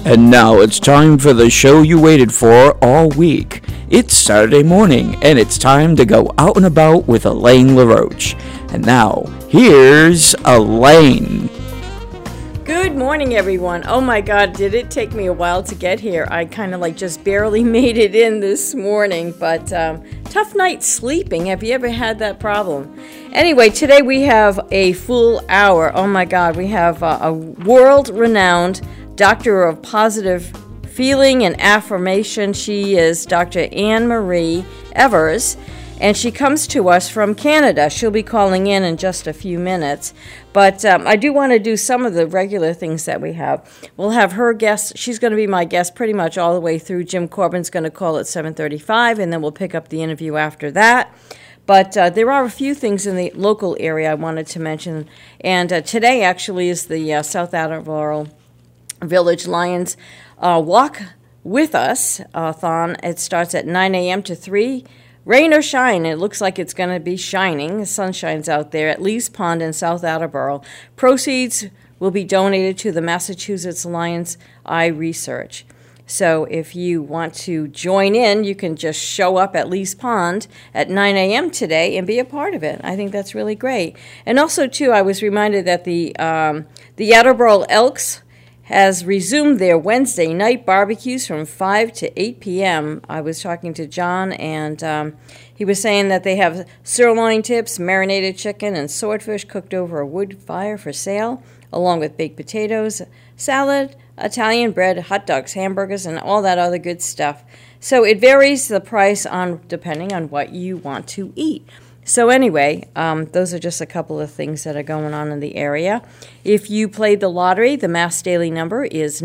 And now it's time for the show you waited for all week. It's Saturday morning, and it's time to go out and about with Elaine LaRoche. And now, here's Elaine. Good morning, everyone. Oh my God, did it take me a while to get here? I kind of just barely made it in this morning, but tough night sleeping. Have you ever had that problem? Anyway, today we have a full hour. Oh my God, we have a world-renowned Doctor of Positive Feeling and Affirmation. She is Dr. Anne-Marie Evers, and she comes to us from Canada. She'll be calling in just a few minutes. But I do want to do some of the regular things that we have. We'll have her guest. She's going to be my guest pretty much all the way through. Jim Corbin's going to call at 7:35, and then we'll pick up the interview after that. But there are a few things in the local area I wanted to mention. And today actually is the South Attleboro Village Lions Walk With Us thon. It starts at 9 a.m. to 3. Rain or shine, it looks like it's going to be shining. The sun shines out there at Lee's Pond in South Attleboro. Proceeds will be donated to the Massachusetts Lions Eye Research. So if you want to join in, you can just show up at Lee's Pond at 9 a.m. today and be a part of it. I think that's really great. And also, too, I was reminded that the Attleboro Elks has resumed their Wednesday night barbecues from 5 to 8 p.m. I was talking to John, and he was saying that they have sirloin tips, marinated chicken, and swordfish cooked over a wood fire for sale, along with baked potatoes, salad, Italian bread, hot dogs, hamburgers, and all that other good stuff. So it varies the price depending on what you want to eat. So anyway, those are just a couple of things that are going on in the area. If you played the lottery, the Mass Daily number is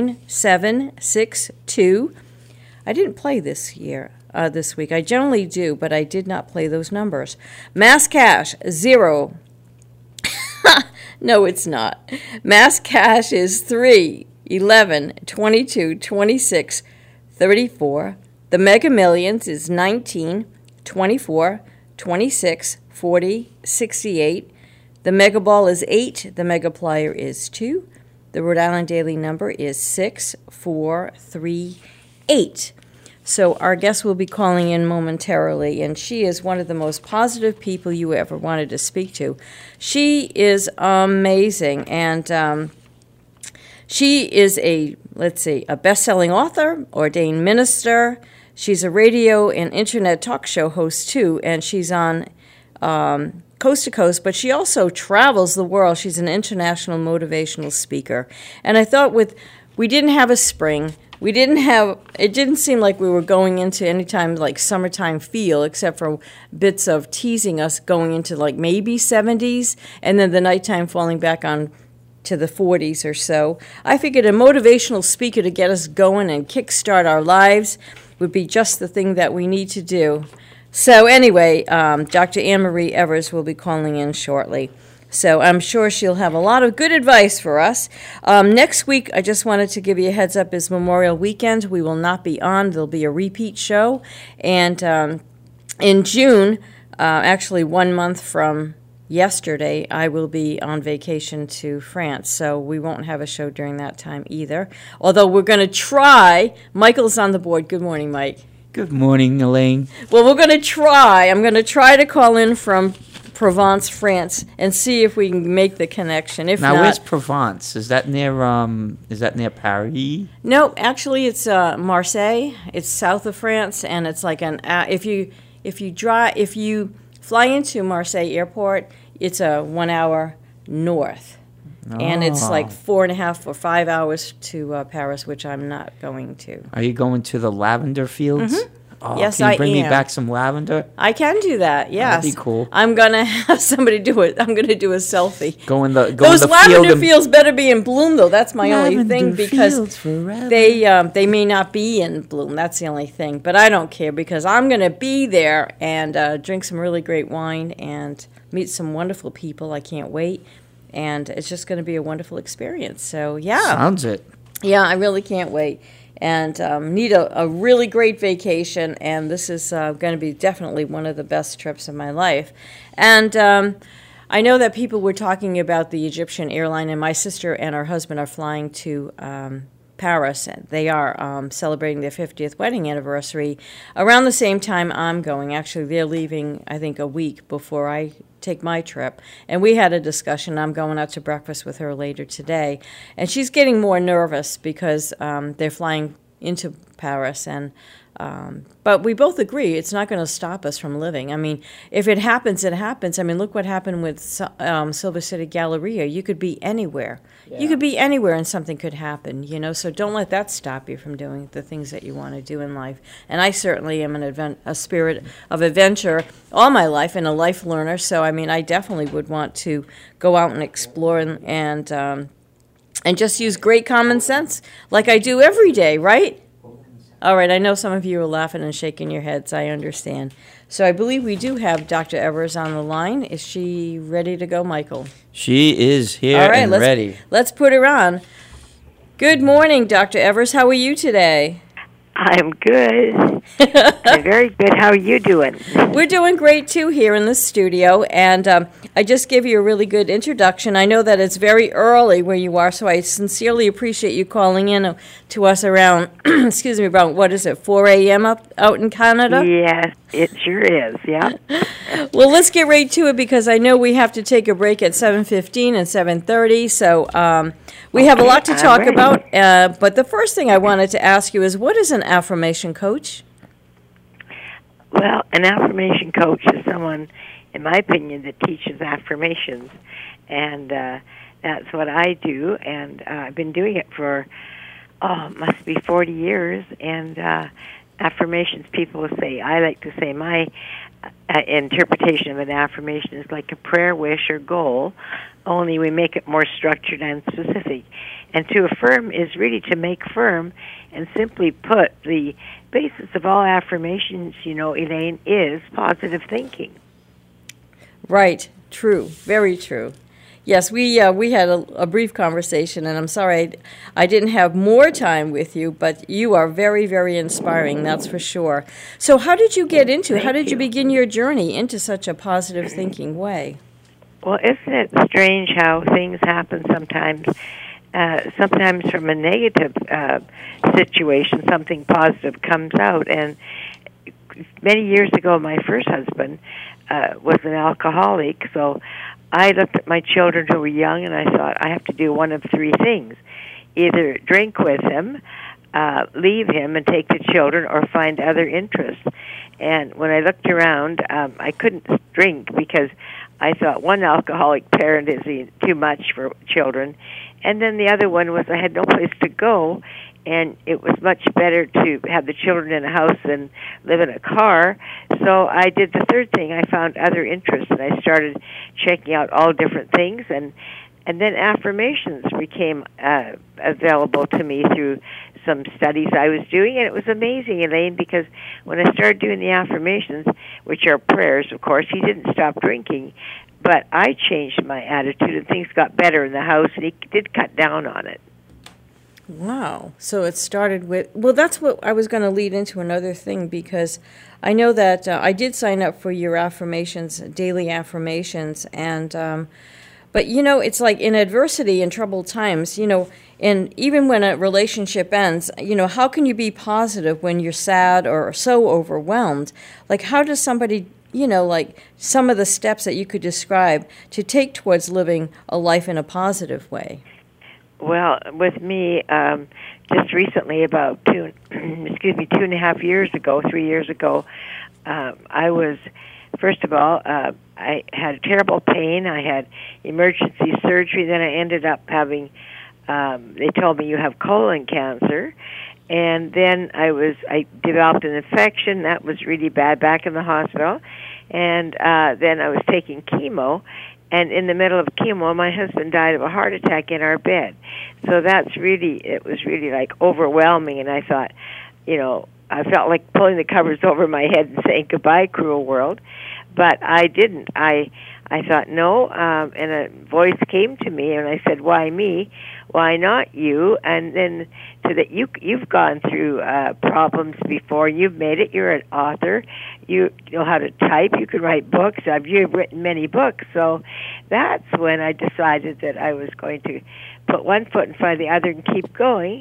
9762. I didn't play this week. I generally do, but I did not play those numbers. Mass Cash, 0. No, it's not. Mass Cash is 3, 11, 22, 26, 34. The Mega Millions is 19, 24, 26, 40, 68. The Mega Ball is 8. The Mega Plier is 2. The Rhode Island Daily number is 6438. So our guest will be calling in momentarily, and she is one of the most positive people you ever wanted to speak to. She is amazing, and she is a best-selling author, ordained minister. She's a radio and internet talk show host, too, and she's on coast to coast, but she also travels the world. She's an international motivational speaker. And I thought we didn't have a spring. It didn't seem like we were going into any time like summertime feel, except for bits of teasing us going into maybe 70s, and then the nighttime falling back on to the 40s or so. I figured a motivational speaker to get us going and kickstart our lives would be just the thing that we need to do. So anyway, Dr. Anne-Marie Evers will be calling in shortly. So I'm sure she'll have a lot of good advice for us. Next week, I just wanted to give you a heads up, is Memorial Weekend. We will not be on. There'll be a repeat show. And in June, actually 1 month from yesterday, I will be on vacation to France, so we won't have a show during that time either. Although we're going to try. Michael's on the board. Good morning, Mike. Good morning, Elaine. Well, we're going to try. I'm going to try to call in from Provence, France, and see if we can make the connection. If now, not, where's Provence? Is that near Paris? No, actually, it's Marseille. It's south of France, and it's like if you fly into Marseille Airport, it's a 1 hour north. Oh. And it's 4.5 or 5 hours to Paris, which I'm not going to. Are you going to the lavender fields? Mm-hmm. Oh, yes, can you bring me back some lavender? I can do that, yes. That'd be cool. I'm going to have somebody do it. I'm going to do a selfie. Those lavender fields better be in bloom, though. That's my only thing, because they may not be in bloom. That's the only thing. But I don't care, because I'm going to be there and drink some really great wine and meet some wonderful people. I can't wait. And it's just going to be a wonderful experience. So, yeah. Sounds it. Yeah, I really can't wait. And need a really great vacation, and this is going to be definitely one of the best trips of my life. And I know that people were talking about the Egyptian airline, and my sister and her husband are flying to Paris. They are celebrating their 50th wedding anniversary around the same time I'm going. Actually, they're leaving, I think, a week before I take my trip. And we had a discussion. I'm going out to breakfast with her later today. And she's getting more nervous because they're flying into Paris. But we both agree it's not going to stop us from living. I mean, if it happens, it happens. I mean, look what happened with Silver City Galleria. You could be anywhere. Yeah. You could be anywhere and something could happen, you know. So don't let that stop you from doing the things that you want to do in life. And I certainly am a spirit of adventure all my life and a life learner. So, I mean, I definitely would want to go out and explore and just use great common sense like I do every day, right? All right, I know some of you are laughing and shaking your heads. I understand. So I believe we do have Dr. Evers on the line. Is she ready to go, Michael? She is here and ready. Let's put her on. Good morning, Dr. Evers. How are you today? I'm good. I'm very good. How are you doing? We're doing great, too, here in the studio. And I just gave you a really good introduction. I know that it's very early where you are, so I sincerely appreciate you calling in to us around, excuse me, about, what is it, 4 a.m. out in Canada? Yes, it sure is, yeah. Well, let's get right to it because I know we have to take a break at 7:15 and 7:30, so we have a lot to talk about. But the first thing I wanted to ask you is, what is an affirmation coach? Well, an affirmation coach is someone, in my opinion, that teaches affirmations, and that's what I do, and I've been doing it for, must be 40 years, and affirmations, people will say, I like to say my interpretation of an affirmation is like a prayer, wish, or goal, only we make it more structured and specific. And to affirm is really to make firm, and simply put, the basis of all affirmations, you know, Elaine, is positive thinking. Right. True. Very true. Yes, we had a brief conversation, and I'm sorry I didn't have more time with you, but you are very, very inspiring, that's for sure. So how did you get into it? How did you begin your journey into such a positive thinking way? Well, isn't it strange how things happen sometimes? Sometimes from a negative situation, something positive comes out. And many years ago, my first husband was an alcoholic, so I looked at my children who were young, and I thought, I have to do one of three things. Either drink with him, leave him and take the children, or find other interests. And when I looked around, I couldn't drink because I thought one alcoholic parent is too much for children. And then the other one was I had no place to go, and it was much better to have the children in a house than live in a car. So I did the third thing. I found other interests, and I started checking out all different things, and then affirmations became available to me through some studies I was doing, and it was amazing, Elaine, because when I started doing the affirmations, which are prayers, of course, he didn't stop drinking, but I changed my attitude, and things got better in the house, and he did cut down on it. Wow. So it started with, well, that's what I was going to lead into another thing, because I know that I did sign up for your affirmations, daily affirmations, and but, you know, it's like in adversity and troubled times, you know, and even when a relationship ends, you know, how can you be positive when you're sad or so overwhelmed? Like, how does somebody, you know, like some of the steps that you could describe to take towards living a life in a positive way? Well, with me, just recently, about 2.5 years ago, 3 years ago, I was, first of all, I had terrible pain. I had emergency surgery. Then I ended up having, they told me you have colon cancer. And then I developed an infection. That was really bad, back in the hospital. And then I was taking chemo. And in the middle of chemo, my husband died of a heart attack in our bed. So it was really like overwhelming. And I thought, you know, I felt like pulling the covers over my head and saying, goodbye, cruel world. But I didn't. I thought, no, and a voice came to me, and I said, why me? Why not you? And then so that you've gone through problems before. You've made it. You're an author. You know how to type. You can write books. You've written many books. So that's when I decided that I was going to put one foot in front of the other and keep going.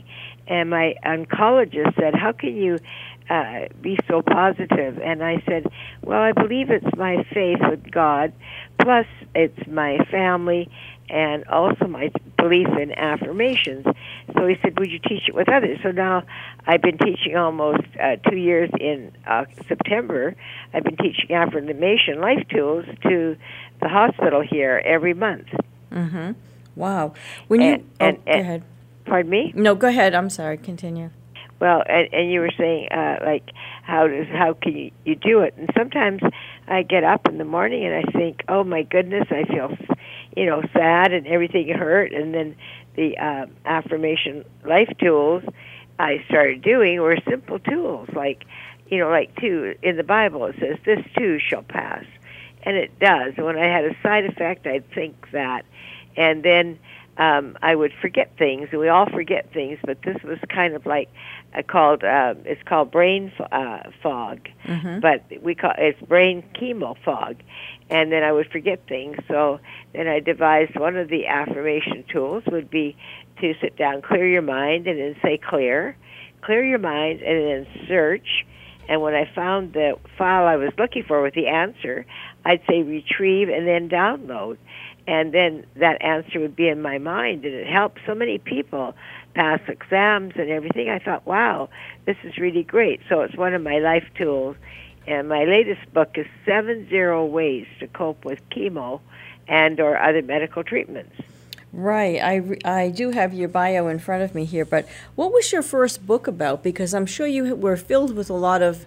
And my oncologist said, "How can you be so positive?" And I said, "Well, I believe it's my faith with God, plus it's my family, and also my belief in affirmations." So he said, "Would you teach it with others?" So now I've been teaching almost 2 years. In September, I've been teaching affirmation life tools to the hospital here every month. Mm-hmm. Wow. When you go ahead. Pardon me? No, go ahead. I'm sorry. Continue. Well, and you were saying like how can you do it? And sometimes I get up in the morning and I think, "Oh my goodness, I feel sad and everything hurt." And then the affirmation life tools I started doing were simple tools, like too in the Bible it says, "This too shall pass," and it does. When I had a side effect, I'd think that, and then I would forget things, and we all forget things, but this was kind of like it's called brain fog, but it's brain chemo fog, and then I would forget things. So then I devised one of the affirmation tools would be to sit down, clear your mind, and then say clear your mind, and then search. And when I found the file I was looking for with the answer, I'd say retrieve and then download. And then that answer would be in my mind, and it helped so many people pass exams and everything. I thought, wow, this is really great. So it's one of my life tools. And my latest book is 70 Ways to Cope with Chemo and or other medical treatments. Right. I do have your bio in front of me here, but what was your first book about? Because I'm sure you were filled with a lot of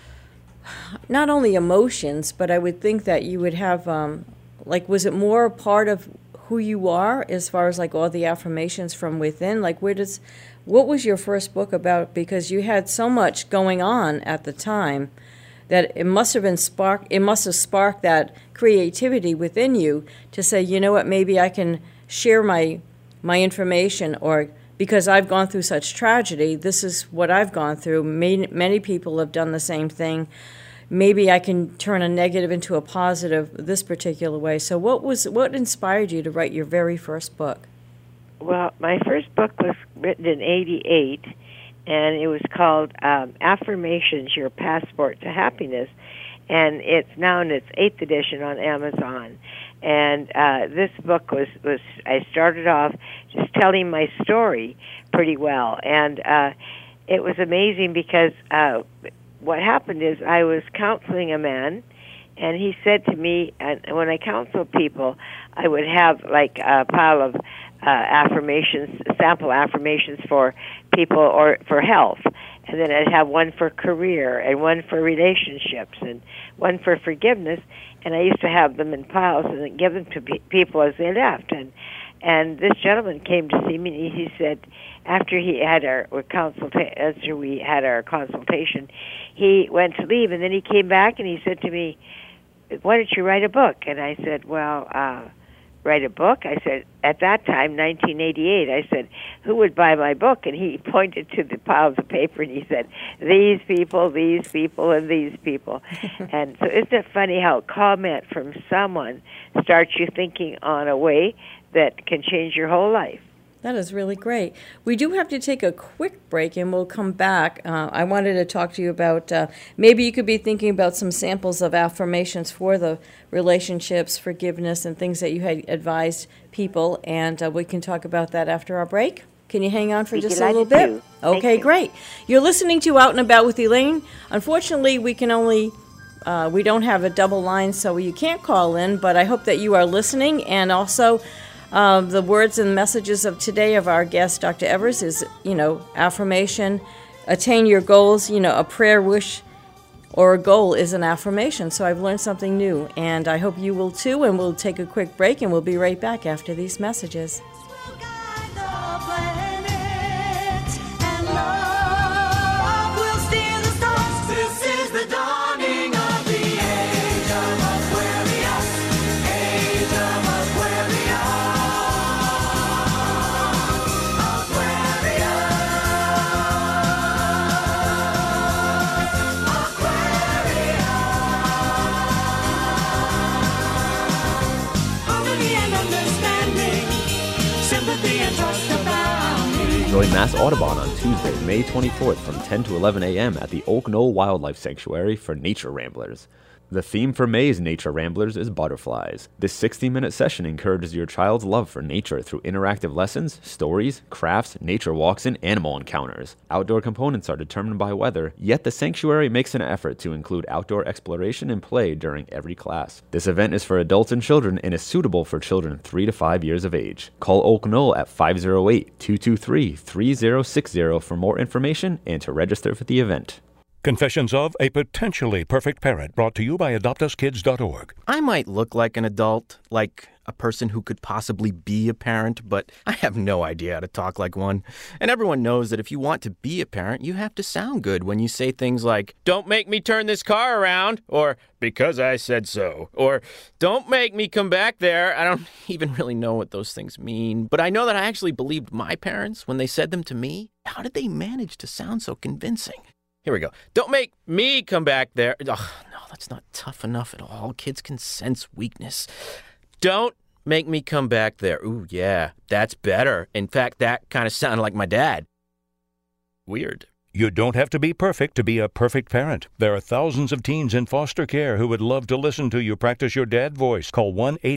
not only emotions, but I would think that you would have was it more a part of who you are as far as like all the affirmations from within? Like what was your first book about? Because you had so much going on at the time that it must have sparked that creativity within you to say, you know what, maybe I can share my information, or because I've gone through such tragedy, this is what I've gone through. Many people have done the same thing. Maybe I can turn a negative into a positive this particular way. So what inspired you to write your very first book? Well, my first book was written in '88, and it was called Affirmations, Your Passport to Happiness, and it's now in its 8th edition on Amazon. And this book was I started off just telling my story pretty well, and it was amazing because what happened is I was counseling a man, and he said to me, and when I counseled people, I would have like a pile of affirmations, sample affirmations for people or for health, and then I'd have one for career and one for relationships and one for forgiveness, and I used to have them in piles and then give them to people as they left. And this gentleman came to see me, and he said, after we had our consultation, he went to leave, and then he came back and he said to me, "Why don't you write a book?" And I said, "Well, write a book?" I said, at that time, 1988, I said, "Who would buy my book?" And he pointed to the piles of paper and he said, these people, and these people. And so isn't it funny how a comment from someone starts you thinking on a way that can change your whole life? That is really great. We do have to take a quick break, and we'll come back. I wanted to talk to you about maybe you could be thinking about some samples of affirmations for the relationships, forgiveness, and things that you had advised people, and we can talk about that after our break. Can you hang on for just a little bit? Okay, great. You're listening to Out and About with Elaine. Unfortunately, we can only we don't have a double line, so you can't call in, but I hope that you are listening, and also the words and messages of today of our guest, Dr. Evers, is, affirmation, attain your goals, a prayer, wish, or a goal is an affirmation. So I've learned something new, and I hope you will too, and we'll take a quick break, and we'll be right back after these messages. Join Mass Audubon on Tuesday, May 24th from 10 to 11 a.m. at the Oak Knoll Wildlife Sanctuary for Nature Ramblers. The theme for May's Nature Ramblers is butterflies. This 60-minute session encourages your child's love for nature through interactive lessons, stories, crafts, nature walks, and animal encounters. Outdoor components are determined by weather, yet the sanctuary makes an effort to include outdoor exploration and play during every class. This event is for adults and children and is suitable for children 3 to 5 years of age. Call Oak Knoll at 508-223-3060 for more information and to register for the event. Confessions of a Potentially Perfect Parent, brought to you by AdoptUsKids.org. I might look like an adult, like a person who could possibly be a parent, but I have no idea how to talk like one. And everyone knows that if you want to be a parent, you have to sound good when you say things like, "Don't make me turn this car around," or "Because I said so," or "Don't make me come back there." I don't even really know what those things mean, but I know that I actually believed my parents when they said them to me. How did they manage to sound so convincing? Here we go. "Don't make me come back there." Ugh, no, that's not tough enough at all. Kids can sense weakness. "Don't make me come back there." Ooh, yeah, that's better. In fact, that kind of sounded like my dad. Weird. You don't have to be perfect to be a perfect parent. There are thousands of teens in foster care who would love to listen to you practice your dad voice. Call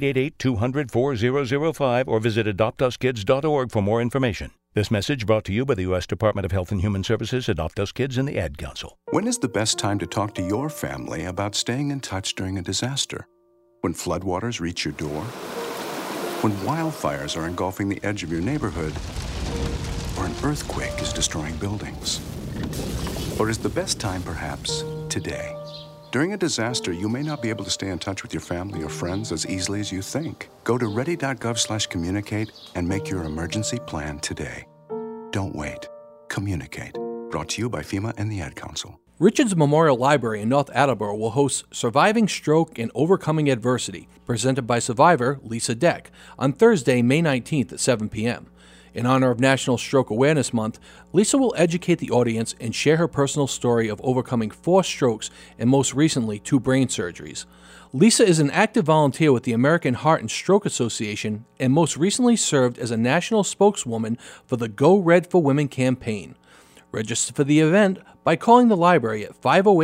1-888-200-4005 or visit AdoptUsKids.org for more information. This message brought to you by the U.S. Department of Health and Human Services, Adopt Us Kids, and the Ad Council. When is the best time to talk to your family about staying in touch during a disaster? When floodwaters reach your door? When wildfires are engulfing the edge of your neighborhood? Or an earthquake is destroying buildings? Or is the best time perhaps today? During a disaster, you may not be able to stay in touch with your family or friends as easily as you think. Go to ready.gov/communicate and make your emergency plan today. Don't wait. Communicate. Brought to you by FEMA and the Ad Council. Richards Memorial Library in North Attleboro will host Surviving Stroke and Overcoming Adversity, presented by survivor Lisa Deck, on Thursday, May 19th at 7 p.m. In honor of National Stroke Awareness Month, Lisa will educate the audience and share her personal story of overcoming 4 strokes and most recently 2 brain surgeries. Lisa is an active volunteer with the American Heart and Stroke Association and most recently served as a national spokeswoman for the Go Red for Women campaign. Register for the event by calling the library at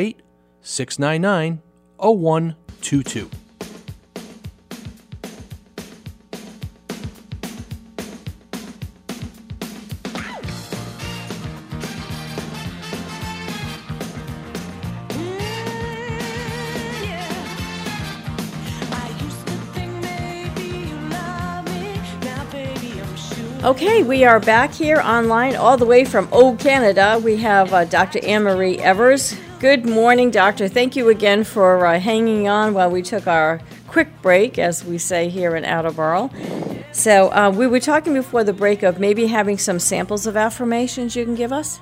508-699-0122. Okay, we are back here online all the way from Old Canada. We have Dr. Anne-Marie Evers. Good morning, doctor. Thank you again for hanging on while we took our quick break, as we say here in Attleboro. So we were talking before the break of maybe having some samples of affirmations you can give us.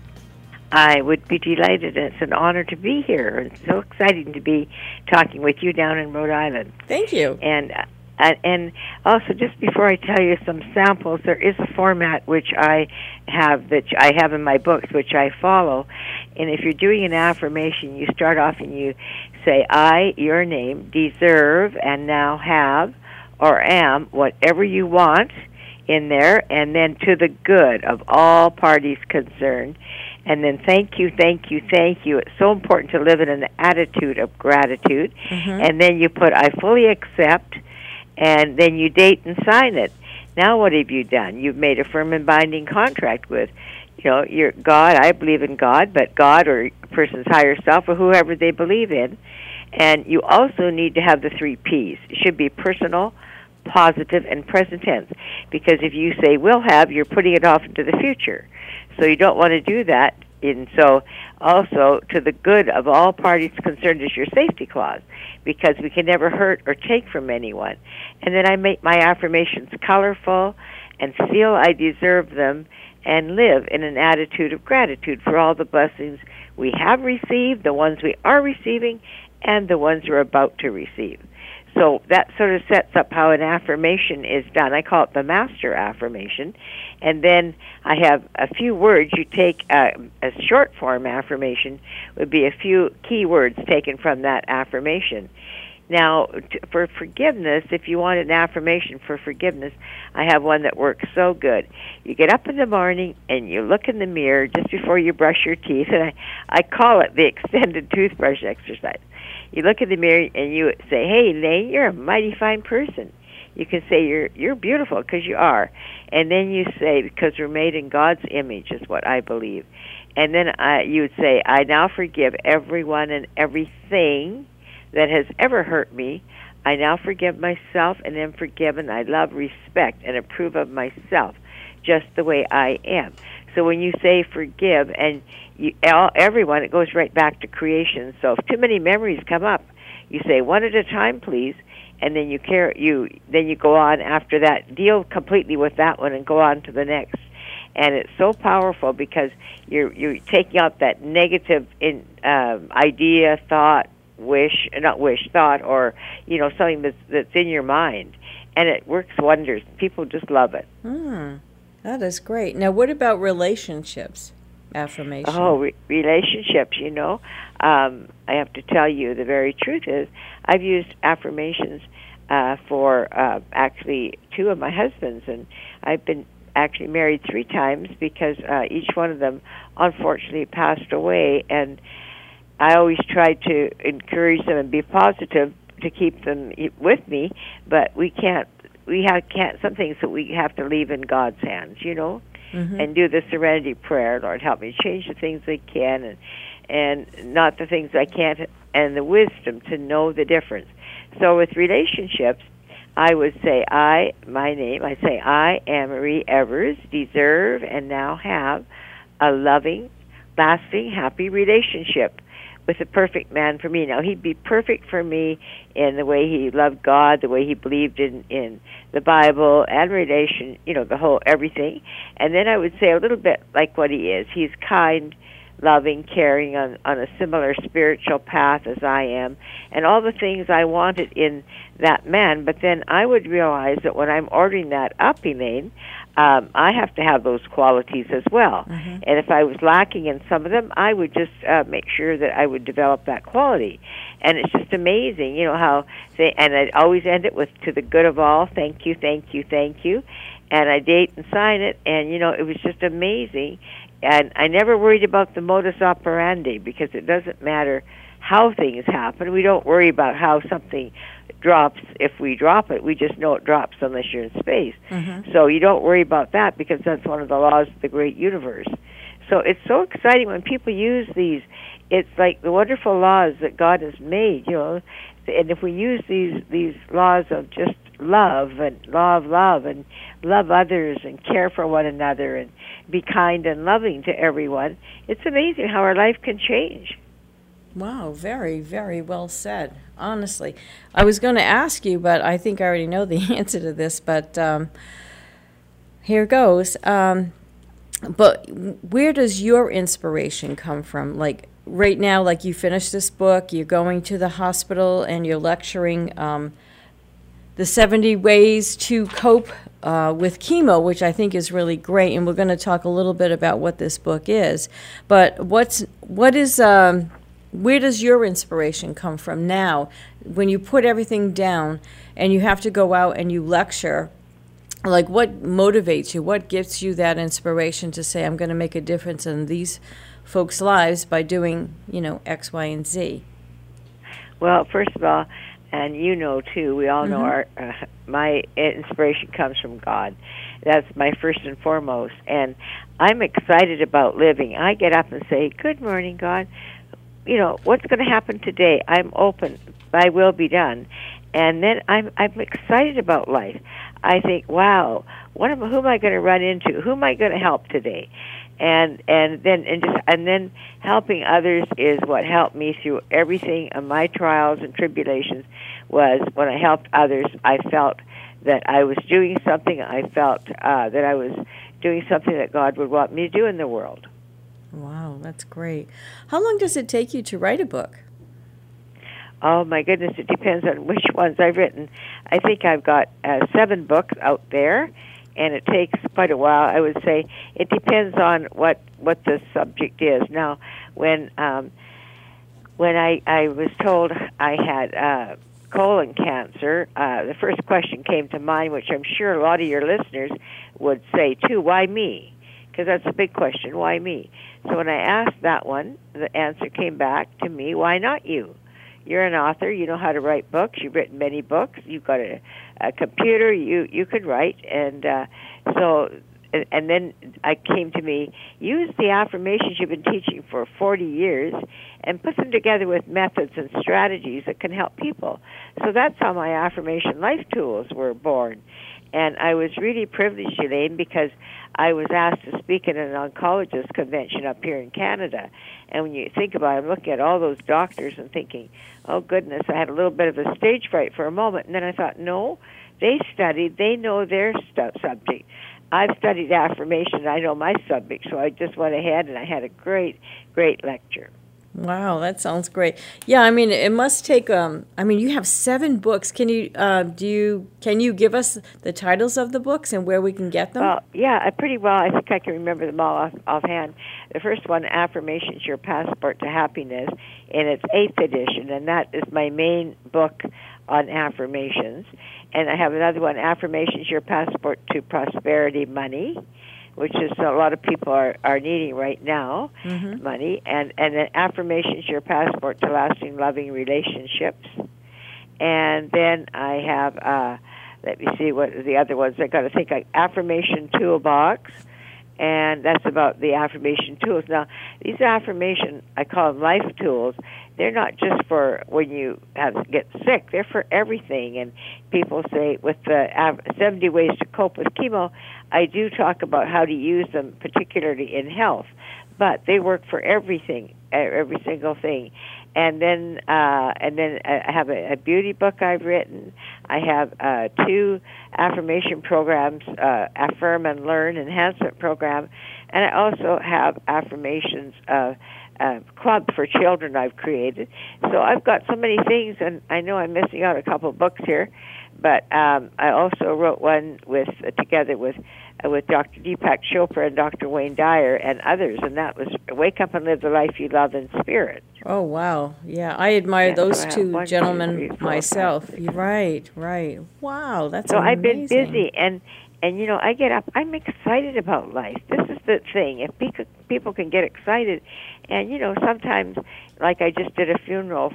I would be delighted. It's an honor to be here. It's so exciting to be talking with you down in Rhode Island. Thank you. And also, just before I tell you some samples, there is a format which I have in my books, which I follow. And if you're doing an affirmation, you start off and you say, "I, your name, deserve and now have or am whatever you want," in there, and then "to the good of all parties concerned." And then thank you, thank you, thank you. It's so important to live in an attitude of gratitude. Mm-hmm. And then you put "I fully accept," and then you date and sign it. Now what have you done? You've made a firm and binding contract with, your God. I believe in God, but God or a person's higher self or whoever they believe in. And you also need to have the 3 Ps. It should be personal, positive, and present tense. Because if you say "will have," you're putting it off into the future. So you don't want to do that. And so also, "to the good of all parties concerned" is your safety clause, because we can never hurt or take from anyone. And then I make my affirmations colorful and feel I deserve them and live in an attitude of gratitude for all the blessings we have received, the ones we are receiving, and the ones we're about to receive. So that sort of sets up how an affirmation is done. I call it the master affirmation. And then I have a few words. You take a short form affirmation would be a few key words taken from that affirmation. Now, for forgiveness, if you want an affirmation for forgiveness, I have one that works so good. You get up in the morning and you look in the mirror just before you brush your teeth, and I call it the extended toothbrush exercise. You look in the mirror and you say, "Hey, Elaine, you're a mighty fine person." You can say you're beautiful, because you are. And then you say, because we're made in God's image, is what I believe. And then you would say, "I now forgive everyone and everything that has ever hurt me. I now forgive myself and am forgiven. I love, respect, and approve of myself just the way I am." So when you say forgive and everyone, it goes right back to creation. So if too many memories come up, you say, "One at a time, please," and then you go on after that, deal completely with that one and go on to the next. And it's so powerful because you're taking out that negative idea, thought, thought, or something that's in your mind, and it works wonders. People just love it. That is great. Now, what about relationships? Affirmation. Relationships. I have to tell you, the very truth is, I've used affirmations for actually two of my husbands, and I've been actually married 3 times because each one of them unfortunately passed away, and I always tried to encourage them and be positive to keep them with me, but we can't. Some things that we have to leave in God's hands, and do the serenity prayer. Lord, help me change the things I can and not the things I can't, and the wisdom to know the difference. So with relationships, I would say I say I, Anne-Marie Evers, deserve and now have a loving, lasting, happy relationship with the perfect man for me. Now, he'd be perfect for me in the way he loved God, the way he believed in the Bible and relation, the whole everything. And then I would say a little bit like what he is. He's kind, loving, caring, on a similar spiritual path as I am, and all the things I wanted in that man. But then I would realize that when I'm ordering that up, Elaine, I have to have those qualities as well. And if I was lacking in some of them, I would just make sure that I would develop that quality. And it's just amazing, how and I'd always end it with "to the good of all, thank you, thank you, thank you." And I date and sign it, and it was just amazing. And I never worried about the modus operandi, because it doesn't matter how things happen. We don't worry about how something drops. If we drop it, we just know it drops unless you're in space. So you don't worry about that, because that's one of the laws of the great universe. So it's so exciting when people use these. It's like the wonderful laws that God has made, and if we use these laws of just love and love and love others and care for one another and be kind and loving to everyone, it's amazing how our life can change. Wow, very, very well said. Honestly, I was going to ask you, but I think I already know the answer to this, but here goes. But where does your inspiration come from? Like right now, like you finished this book, you're going to the hospital and you're lecturing the 70 ways to cope with chemo, which I think is really great. And we're going to talk a little bit about what this book is. But where does your inspiration come from now when you put everything down and you have to go out and you lecture? Like, what motivates you? What gives you that inspiration to say, I'm going to make a difference in these folks' lives by doing, X, Y, and Z? Well, first of all, and too, we all know my inspiration comes from God. That's my first and foremost. And I'm excited about living. I get up and say, "Good morning, God. What's going to happen today? I'm open. Thy will be done." And then I'm excited about life. I think, wow, who am I going to run into? Who am I going to help today? And then helping others is what helped me through everything of my trials and tribulations. Was when I helped others, I felt that I was doing something. I felt that I was doing something that God would want me to do in the world. Wow, that's great. How long does it take you to write a book? Oh, my goodness, it depends on which ones I've written. I think I've got 7 books out there, and it takes quite a while. I would say it depends on what the subject is. Now, when I was told I had colon cancer, the first question came to mind, which I'm sure a lot of your listeners would say too, why me? Because that's a big question, why me? So when I asked that one, the answer came back to me, why not you? You're an author, you know how to write books, you've written many books, you've got a computer, you could write, and and then I came to me, use the affirmations you've been teaching for 40 years and put them together with methods and strategies that can help people. So that's how my Affirmation Life Tools were born. And I was really privileged, Elaine, because I was asked to speak at an oncologist convention up here in Canada. And when you think about it, I'm looking at all those doctors and thinking, oh, goodness, I had a little bit of a stage fright for a moment. And then I thought, no, they studied, they know their subject. I've studied affirmation, I know my subject, so I just went ahead and I had a great, great lecture. Wow, that sounds great. Yeah, I mean, it must take. You have 7 books. Can you give us the titles of the books and where we can get them? Well, yeah, pretty well. I think I can remember them all offhand. The first one, Affirmations: Your Passport to Happiness, in its 8th edition, and that is my main book on affirmations. And I have another one, Affirmations: Your Passport to Prosperity Money, which is a lot of people are needing right now, money, and then Affirmations: Your Passport to Lasting Loving Relationships. And then I have, let me see what the other ones, I got to think, like Affirmation Toolbox, and that's about the affirmation tools. Now, these affirmation, I call them life tools. They're not just for when you get sick. They're for everything. And people say, with the 70 ways to cope with chemo, I do talk about how to use them, particularly in health. But they work for everything, every single thing. And then I have a beauty book I've written. I have 2 affirmation programs, Affirm and Learn Enhancement Program, and I also have affirmations club for children I've created. So I've got so many things, and I know I'm missing out a couple of books here, but I also wrote one together with Dr. Deepak Chopra and Dr. Wayne Dyer and others, and that was Wake Up and Live the Life You Love in Spirit. Oh, wow. Yeah, I admire those 2 gentlemen myself. Right. Wow, that's amazing. So I've been busy, and you know, I get up, I'm excited about life. This is the thing. If people can get excited, and, you know, sometimes, like I just did a funeral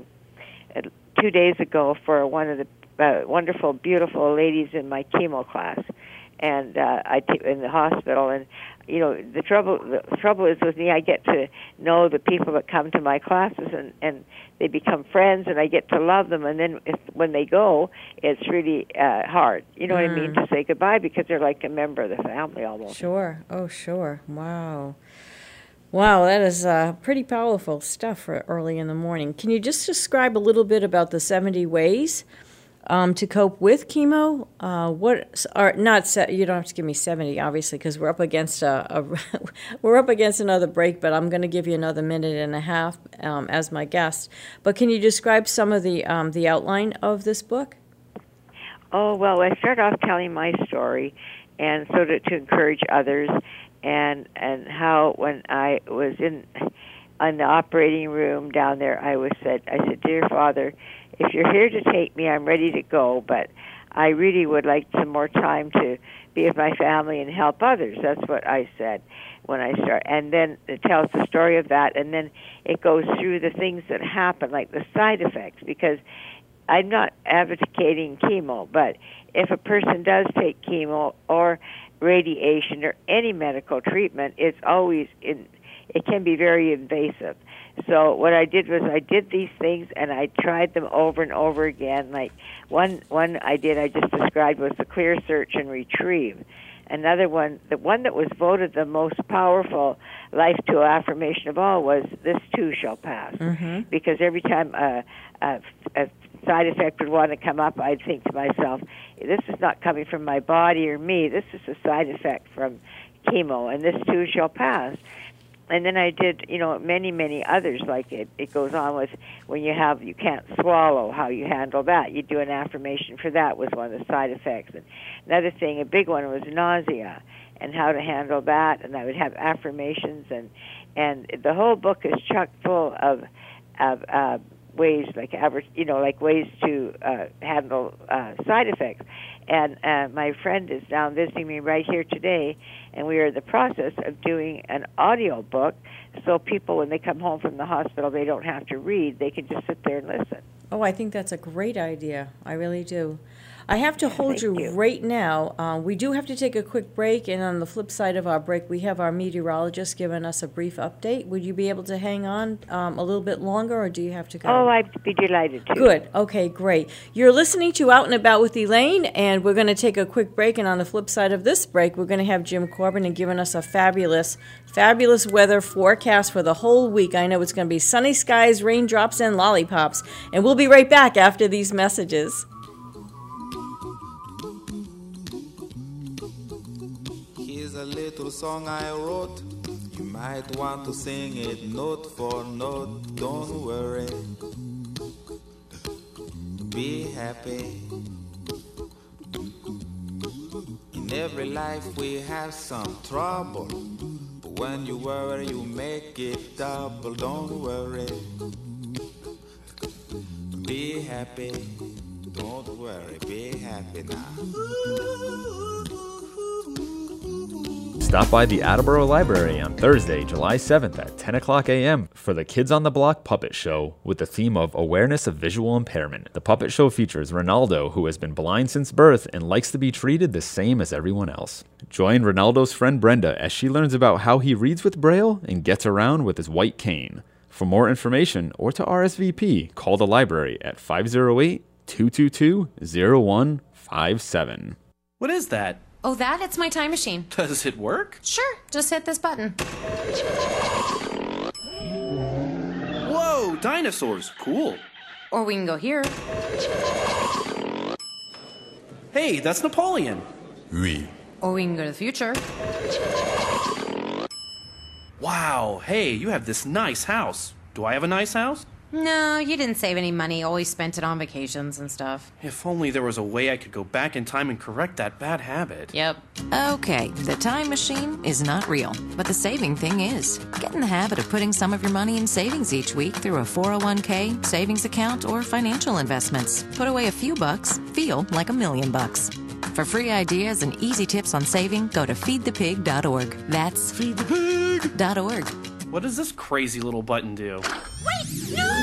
2 days ago for one of the wonderful, beautiful ladies in my chemo class, and in the hospital, and you know, the trouble is with me, I get to know the people that come to my classes, and they become friends, and I get to love them, and then when they go, it's really hard, you know what I mean, to say goodbye, because they're like a member of the family almost. Sure. Oh, sure. Wow, that is pretty powerful stuff for early in the morning. Can you just describe a little bit about the 70 ways to cope with chemo? You don't have to give me 70, obviously, because we're up against we're up against another break. But I'm going to give you another minute and a half as my guest. But can you describe some of the outline of this book? Oh, well, I start off telling my story, and so to encourage others, and how when I was in the operating room down there, I said, Dear Father, if you're here to take me, I'm ready to go, but I really would like some more time to be with my family and help others. That's what I said when I start. And then it tells the story of that, and then it goes through the things that happen, like the side effects, because I'm not advocating chemo, but if a person does take chemo or radiation or any medical treatment, it can be very invasive. So what I did was I did these things, and I tried them over and over again. Like one I just described was the clear, search, and retrieve. Another one, the one that was voted the most powerful life tool affirmation of all, was this too shall pass. Mm-hmm. Because every time a side effect would want to come up, I'd think to myself, this is not coming from my body or me. This is a side effect from chemo, and this too shall pass. And then I did, many, many others. Like it goes on with when you can't swallow, how you handle that. You do an affirmation for that, was one of the side effects. And another thing, a big one, was nausea and how to handle that. And I would have affirmations, and the whole book is chock full of ways, like ways to handle side effects. And my friend is down visiting me right here today, and we are in the process of doing an audio book, so people, when they come home from the hospital, they don't have to read. They can just sit there and listen. Oh, I think that's a great idea. I really do. I have to hold Thank you. right now. We do have to take a quick break, and on the flip side of our break, we have our meteorologist giving us a brief update. Would you be able to hang on a little bit longer, or do you have to go? Oh, I'd be delighted to. Good. Okay, great. You're listening to Out and About with Elaine, and we're going to take a quick break, and on the flip side of this break, we're going to have Jim Corbin and giving us a fabulous weather forecast for the whole week. I know it's going to be sunny skies, raindrops, and lollipops, and we'll be right back after these messages. Here's a little song I wrote. You might want to sing it note for note. Don't worry. Be happy. In every life we have some trouble. But when you worry, you make it double. Don't worry. Be happy. Don't worry. Be happy now. Stop by the Attleboro Library on Thursday, July 7th at 10 o'clock a.m. for the Kids on the Block Puppet Show with the theme of Awareness of Visual Impairment. The puppet show features Ronaldo, who has been blind since birth and likes to be treated the same as everyone else. Join Ronaldo's friend Brenda as she learns about how he reads with Braille and gets around with his white cane. For more information or to RSVP, call the library at 508-222-0157. What is that? Oh, it's my time machine. Does it work? Sure, just hit this button. Whoa, dinosaurs, cool. Or we can go here. Hey, that's Napoleon. Oui. Or we can go to the future. Wow, hey, you have this nice house. Do I have a nice house? No, you didn't save any money, always spent it on vacations and stuff. If only there was a way I could go back in time and correct that bad habit. Yep. Okay, the time machine is not real, but the saving thing is. Get in the habit of putting some of your money in savings each week through a 401k, savings account, or financial investments. Put away a few bucks, feel like $1 million. For free ideas and easy tips on saving, go to feedthepig.org. That's feedthepig.org. What does this crazy little button do? Wait, no!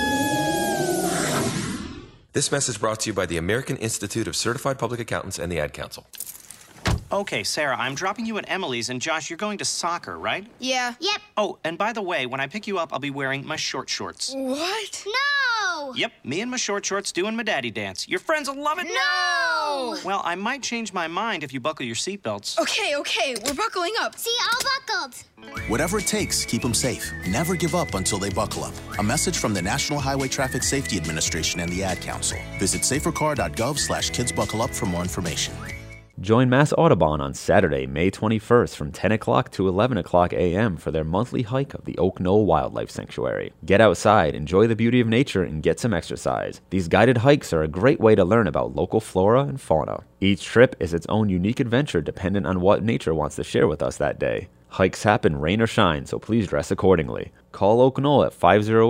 This message brought to you by the American Institute of Certified Public Accountants and the Ad Council. Okay, Sarah, I'm dropping you at Emily's, and Josh, you're going to soccer, right? Yeah. Yep. Oh, and by the way, when I pick you up, I'll be wearing my short shorts. What? No! Yep, me and my short shorts doing my daddy dance. Your friends will love it. No! Well, I might change my mind if you buckle your seatbelts. Okay, we're buckling up. See, all buckled. Whatever it takes, keep them safe. Never give up until they buckle up. A message from the National Highway Traffic Safety Administration and the Ad Council. Visit safercar.gov/kidsbuckleup for more information. Join Mass Audubon on Saturday, May 21st from 10 o'clock to 11 o'clock a.m. for their monthly hike of the Oak Knoll Wildlife Sanctuary. Get outside, enjoy the beauty of nature, and get some exercise. These guided hikes are a great way to learn about local flora and fauna. Each trip is its own unique adventure dependent on what nature wants to share with us that day. Hikes happen rain or shine, so please dress accordingly. Call Oak Knoll at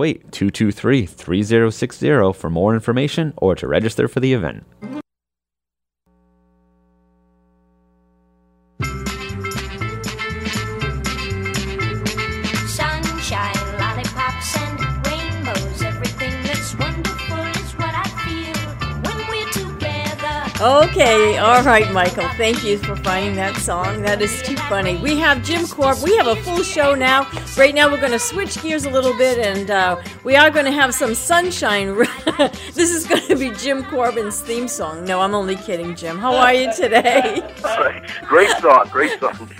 508-223-3060 for more information or to register for the event. Sunshine, lollipops, and rainbows. Everything that's wonderful is what I feel when we're together. Okay, all right, Michael. Thank you for finding that song. That is too funny. We have Jim Corbin. We have a full show now. Right now, we're going to switch gears a little bit, and we are going to have some sunshine. This is going to be Jim Corbin's theme song. No, I'm only kidding, Jim. How are you today? Great song, great song.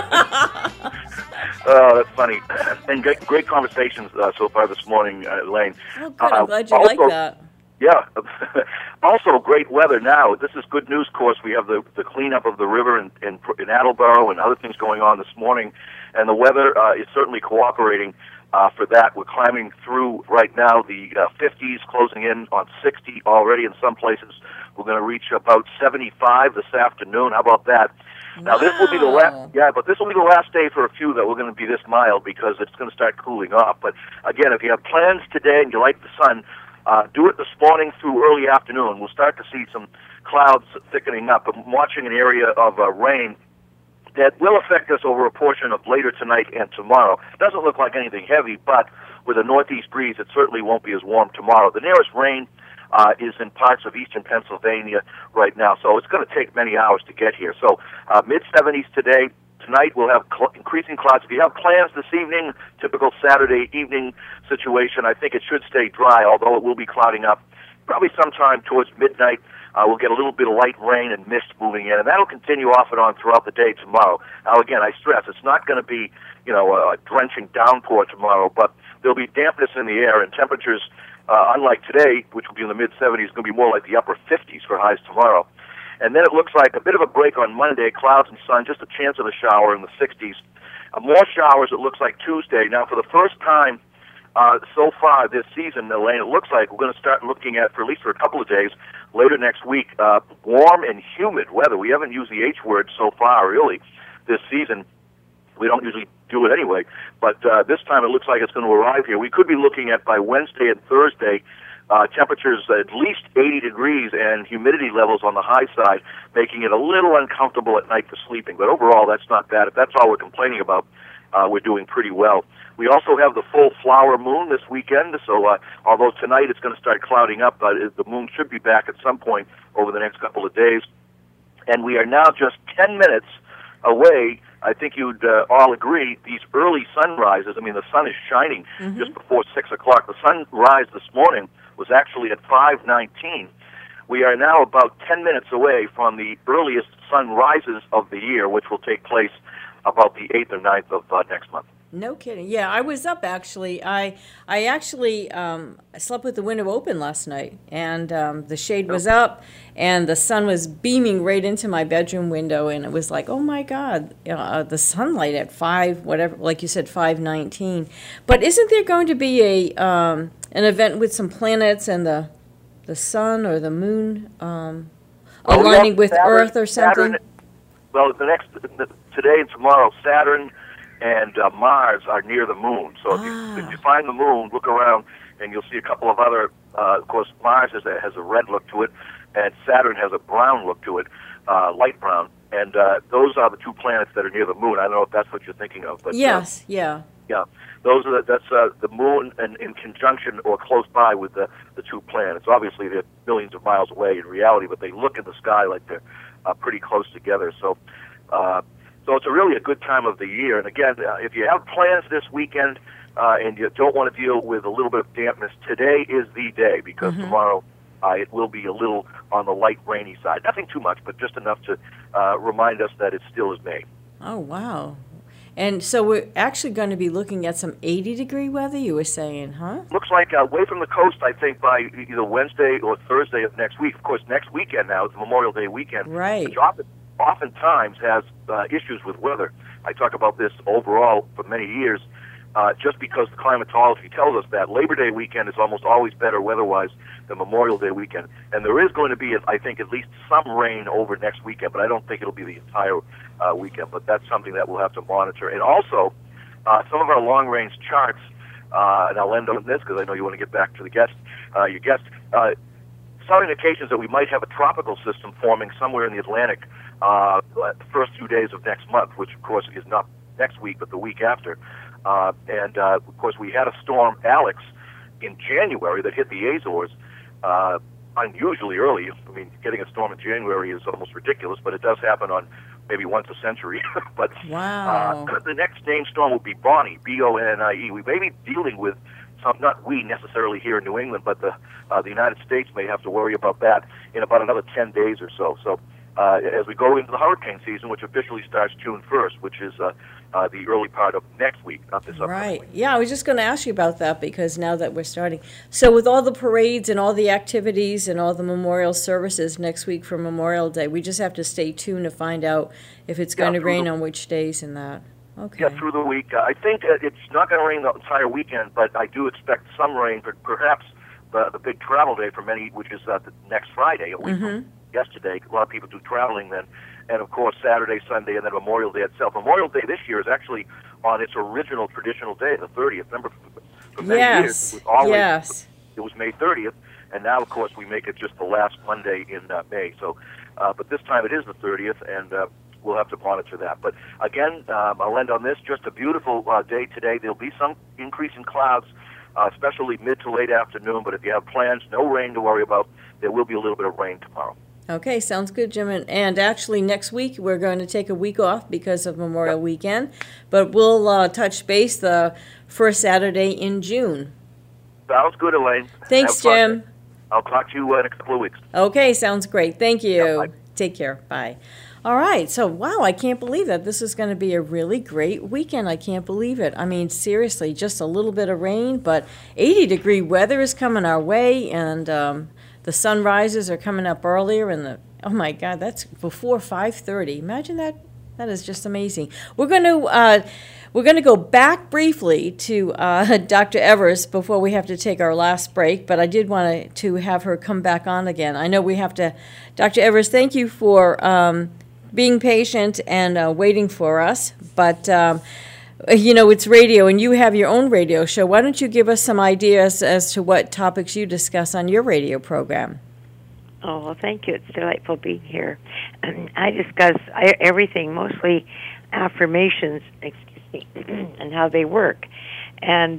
Oh, that's funny. And great conversations so far this morning, Elaine. Oh, good. I'm glad you like that. Yeah. Also, great weather now. This is good news, of course. We have the cleanup of the river in Attleboro and other things going on this morning. And the weather is certainly cooperating for that. We're climbing through right now the 50s, closing in on 60 already in some places. We're going to reach about 75 this afternoon. How about that? Now, this will be the last, but this will be the last day for a few that we're going to be this mild because it's going to start cooling off. But again, if you have plans today and you like the sun, Do it this morning through early afternoon. We'll start to see some clouds thickening up. I'm watching an area of rain that will affect us over a portion of later tonight and tomorrow. Doesn't look like anything heavy, but with a northeast breeze, it certainly won't be as warm tomorrow. The nearest rain is in parts of eastern Pennsylvania right now, so it's going to take many hours to get here. So mid-70s today. Tonight we'll have increasing clouds. If you have plans this evening, typical Saturday evening situation, I think it should stay dry, although it will be clouding up. Probably sometime towards midnight, we'll get a little bit of light rain and mist moving in, and that'll continue off and on throughout the day tomorrow. Now, again, I stress, it's not going to be, a drenching downpour tomorrow, but there'll be dampness in the air, and temperatures, unlike today, which will be in the mid-70s, going to be more like the upper 50s for highs tomorrow. And then it looks like a bit of a break on Monday, clouds and sun, just a chance of a shower in the 60s. More showers, it looks like Tuesday. Now, for the first time so far this season, Elaine, it looks like we're going to start looking at, for at least for a couple of days, later next week, warm and humid weather. We haven't used the H word so far, really, this season. We don't usually do it anyway. But this time it looks like it's going to arrive here. We could be looking at, by Wednesday and Thursday, temperatures at least 80 degrees and humidity levels on the high side, making it a little uncomfortable at night for sleeping. But overall, that's not bad. If that's all we're complaining about, we're doing pretty well. We also have the full flower moon this weekend, so although tonight it's going to start clouding up, the moon should be back at some point over the next couple of days. And we are now just 10 minutes away. I think you'd all agree, these early sunrises, I mean, the sun is shining just before 6 o'clock. The sunrise this morning was actually at 5:19. We are now about 10 minutes away from the earliest sunrises of the year, which will take place about the 8th or 9th of next month. No kidding. Yeah, I was up actually. I actually slept with the window open last night, and the shade was up, and the sun was beaming right into my bedroom window, and it was like, oh my God, the sunlight at 5, whatever, like you said, 5:19. But isn't there going to be an event with some planets and the sun or the moon aligning with Saturn, Earth or something? Saturn, well, today and tomorrow, Saturn and Mars are near the moon. So if you find the moon, look around, and you'll see a couple of other, of course, Mars has a red look to it, and Saturn has a brown look to it, light brown. And those are the two planets that are near the moon. I don't know if that's what you're thinking of. But, yes, yeah. Yeah, those are that's the moon in conjunction or close by with the two planets. Obviously, they're millions of miles away in reality, but they look in the sky like they're pretty close together. So it's really a good time of the year. And again, if you have plans this weekend and you don't want to deal with a little bit of dampness, today is the day, because tomorrow it will be a little on the light rainy side. Nothing too much, but just enough to remind us that it still is May. Oh, wow. And so we're actually going to be looking at some 80-degree weather, you were saying, huh? Looks like away from the coast, I think, by either Wednesday or Thursday of next week. Of course, next weekend now is Memorial Day weekend, right? Which oftentimes has issues with weather. I talk about this overall for many years, just because the climatology tells us that Labor Day weekend is almost always better weather-wise than Memorial Day weekend. And there is going to be, I think, at least some rain over next weekend, but I don't think it'll be the entire weekend. But that's something that we'll have to monitor. And also, some of our long-range charts, and I'll end on this because I know you want to get back to the your guest, some indications that we might have a tropical system forming somewhere in the Atlantic the first 2 days of next month, which, of course, is not next week, but the week after. And of course, we had a storm, Alex, in January that hit the Azores unusually early. I mean, getting a storm in January is almost ridiculous, but it does happen on maybe once a century. But wow. The next named storm will be Bonnie, B-O-N-N-I-E. We may be dealing with some, not we necessarily here in New England, but the United States may have to worry about that in about another 10 days or so. So as we go into the hurricane season, which officially starts June 1st, which is the early part of next week, not this upcoming right. week. Yeah, I was just going to ask you about that, because now that we're starting. So with all the parades and all the activities and all the memorial services next week for Memorial Day, we just have to stay tuned to find out if it's going to rain on which days and that. Okay. Yeah, through the week. I think it's not going to rain the entire weekend, but I do expect some rain, but perhaps the big travel day for many, which is the next Friday, a week from yesterday. A lot of people do traveling then. And, of course, Saturday, Sunday, and then Memorial Day itself. Memorial Day this year is actually on its original traditional day, the 30th. Remember, for many years, it was always it was May 30th, and now, of course, we make it just the last Monday in May. So, but this time it is the 30th, and we'll have to monitor that. But again, I'll end on this. Just a beautiful day today. There'll be some increase in clouds, especially mid to late afternoon. But if you have plans, no rain to worry about. There will be a little bit of rain tomorrow. Okay, sounds good, Jim. And actually, next week we're going to take a week off because of Memorial Weekend, but we'll touch base the first Saturday in June. Sounds good, Elaine. Thanks, Jim. I'll talk to you in a couple of weeks. Okay, sounds great. Thank you. Yeah, take care. Bye. All right, so wow, I can't believe that this is going to be a really great weekend. I can't believe it. I mean, seriously, just a little bit of rain, but 80-degree weather is coming our way, and the sunrises are coming up earlier, and oh my God, that's before 5:30. Imagine that. That is just amazing. We're going to go back briefly to Dr. Evers before we have to take our last break, but I did want to have her come back on again. I know we have to. Dr. Evers, thank you for being patient and waiting for us, but it's radio, and you have your own radio show. Why don't you give us some ideas as to what topics you discuss on your radio program? Oh, well, thank you. It's delightful being here. I discuss everything, mostly affirmations, and how they work. And,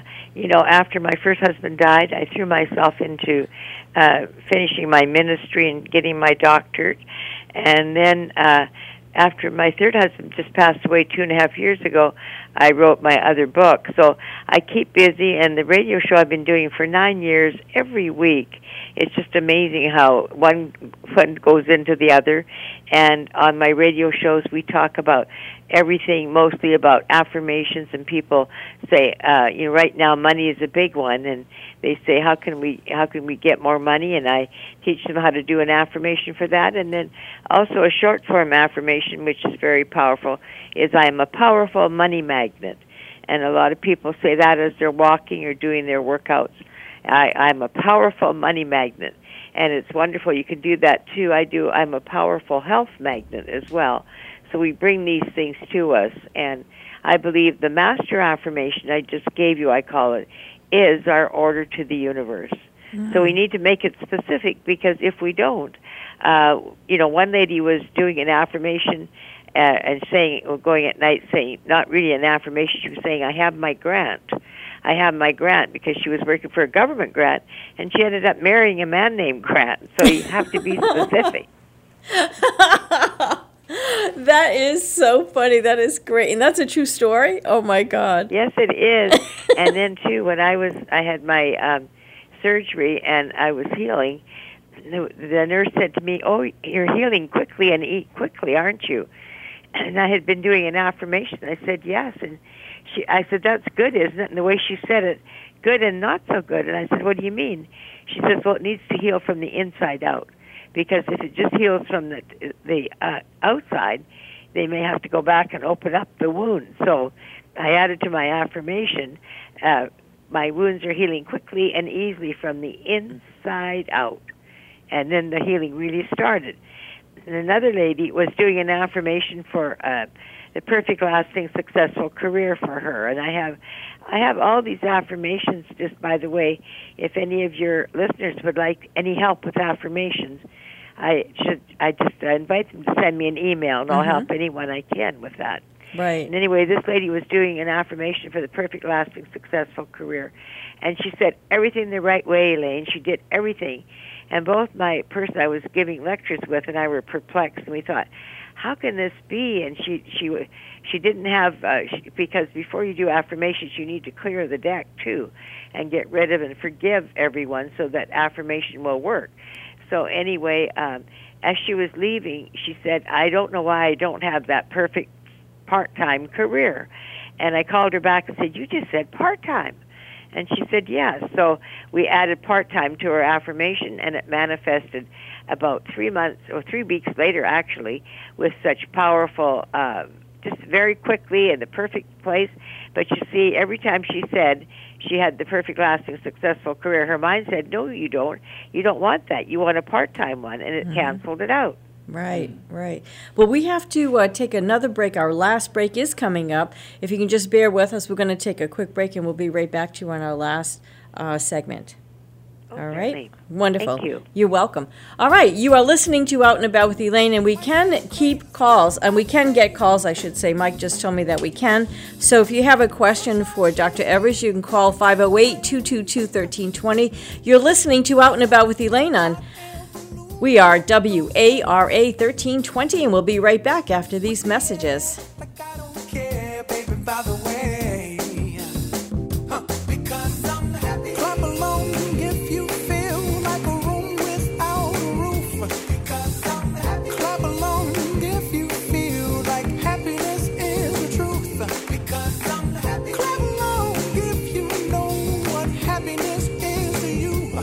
after my first husband died, I threw myself into finishing my ministry and getting my doctorate. And then after my third husband just passed away 2.5 years ago, I wrote my other book. So I keep busy, and the radio show I've been doing for 9 years, every week. It's just amazing how one goes into the other. And on my radio shows, we talk about everything, mostly about affirmations, and people say, right now money is a big one, and they say, how can we get more money? And I teach them how to do an affirmation for that. And then also a short form affirmation, which is very powerful, is I am a powerful money magnet. And a lot of people say that as they're walking or doing their workouts. I'm a powerful money magnet, and it's wonderful. You can do that too. I'm a powerful health magnet as well. So we bring these things to us, and I believe the master affirmation I just gave you, I call it, is our order to the universe. Mm-hmm. So we need to make it specific, because if we don't, one lady was doing an affirmation and saying, going at night saying, not really an affirmation, she was saying, I have my grant. I have my grant, because she was working for a government grant, and she ended up marrying a man named Grant. So you have to be specific. That is so funny. That is great. And that's a true story? Oh, my God. Yes, it is. And then, too, when I had my surgery and I was healing, the nurse said to me, oh, you're healing quickly and eat quickly, aren't you? And I had been doing an affirmation. I said, yes. And I said, that's good, isn't it? And the way she said it, good and not so good. And I said, what do you mean? She says, well, it needs to heal from the inside out. Because if it just heals from the outside, they may have to go back and open up the wound. So I added to my affirmation, my wounds are healing quickly and easily from the inside out. And then the healing really started. And another lady was doing an affirmation for the perfect, lasting, successful career for her. And I have all these affirmations. Just by the way, if any of your listeners would like any help with affirmations, I just invite them to send me an email, and I'll help anyone I can with that. Right. And anyway, this lady was doing an affirmation for the perfect, lasting, successful career, and she said everything the right way, Elaine. She did everything. And both my person I was giving lectures with and I were perplexed, and we thought, how can this be? And she didn't have, because before you do affirmations, you need to clear the deck, too, and get rid of and forgive everyone so that affirmation will work. So anyway, as she was leaving, she said, I don't know why I don't have that perfect part-time career. And I called her back and said, you just said part-time. And she said, yes. So we added part-time to her affirmation, and it manifested about 3 months, or 3 weeks later, actually, with such powerful, just very quickly in the perfect place. But you see, every time she said she had the perfect, lasting, successful career, her mind said, no, you don't. You don't want that. You want a part-time one, and it canceled it out. Right, right. Well, we have to take another break. Our last break is coming up. If you can just bear with us, we're going to take a quick break, and we'll be right back to you on our last segment. All right. certainly. Wonderful. Thank you. You're welcome. All right. You are listening to Out and About with Elaine, and we can keep calls, and we can get calls, I should say. Mike just told me that we can. So if you have a question for Dr. Evers, you can call 508-222-1320. You're listening to Out and About with Elaine on We Are WARA 1320, and we'll be right back after these messages. Clap along if you feel like a room without a roof. Clap along if you feel like happiness is the truth. Clap along if you know what happiness is to you.